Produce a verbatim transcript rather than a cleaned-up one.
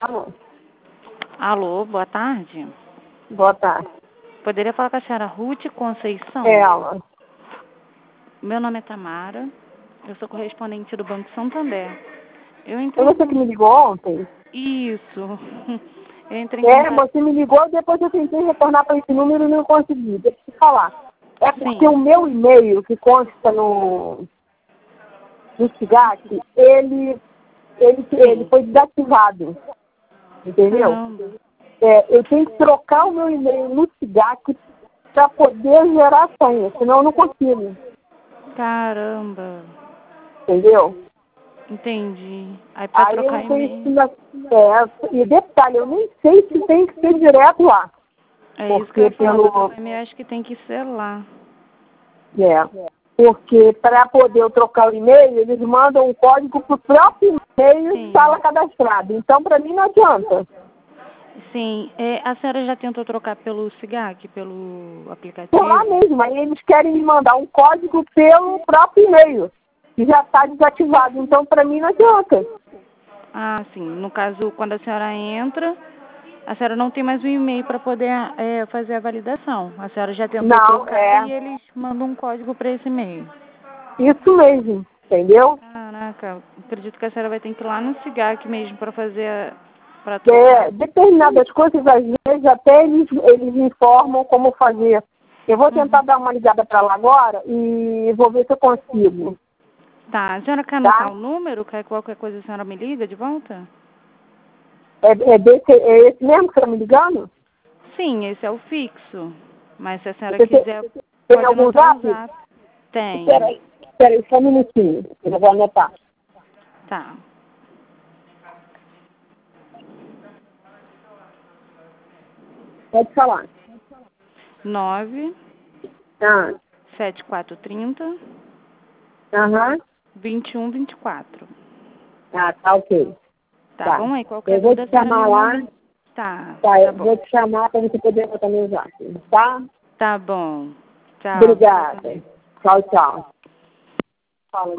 Alô. Alô, boa tarde. Boa tarde. Poderia falar com a senhora Ruth Conceição? É ela. Meu nome é Tamara. Eu sou correspondente do Banco Santander. Eu Foi entrei você em... que me ligou ontem? Isso. Eu entrei em É, contato... você me ligou e depois eu tentei retornar para esse número e não consegui. Deixa eu te falar. É porque Sim. o meu e-mail que consta no, no SIGAC, ele, ele, ele foi desativado. Entendeu? Caramba. É, eu tenho que trocar o meu e-mail no SIGAC para poder gerar senha, senão eu não consigo. Caramba. Entendeu? Entendi. Aí pra Aí eu trocar não tenho e-mail... esse... É, e detalhe, eu nem sei se tem que ser direto lá. É isso que eu Porque ia falar. Pra pelo... trocar e-mail acho que tem que ser lá. É, porque para poder eu trocar o e-mail, eles mandam um código pro próprio e-mail que Sim. está lá cadastrado. Então, para mim, não adianta. Sim. É, a senhora já tentou trocar pelo SIGAC, pelo aplicativo? Por lá mesmo, aí eles querem me mandar um código pelo próprio e-mail, que já está desativado. Então, para mim, não adianta. Ah, sim. No caso, quando a senhora entra, a senhora não tem mais um e-mail para poder é, fazer a validação. A senhora já tentou Não, trocar é e eles mandam um código para esse e-mail. isso mesmo, entendeu? Caraca, acredito que a senhora vai ter que ir lá no SIGAC mesmo para fazer, para trocar. É, determinadas coisas, às vezes, até eles, eles informam como fazer. Eu vou tentar Uhum. dar uma ligada para lá agora e vou ver se eu consigo. Tá, a senhora quer anotar Tá? o número? Quer qualquer coisa a senhora me liga de volta? É, é, desse, é esse mesmo que você está me ligando? Sim, esse é o fixo. Mas se a senhora Você tem, quiser, tem pode algum anotar o zap? zap. Tem. Peraí, peraí, só um minutinho. Eu vou anotar. Tá. Pode falar. nove Ah, sete quatro três zero aham. vinte e um vinte e quatro. Ah, tá ok. Tá Tá. bom? Aí qualquer Eu vou dúvida a te senhora me chamar lá. manda. Tá, Tá, tá eu bom. vou te chamar para você poder anotar meu zap. Tá? Tá bom. Tchau. Fica com Obrigada. Deus. Tchau, tchau. Fala.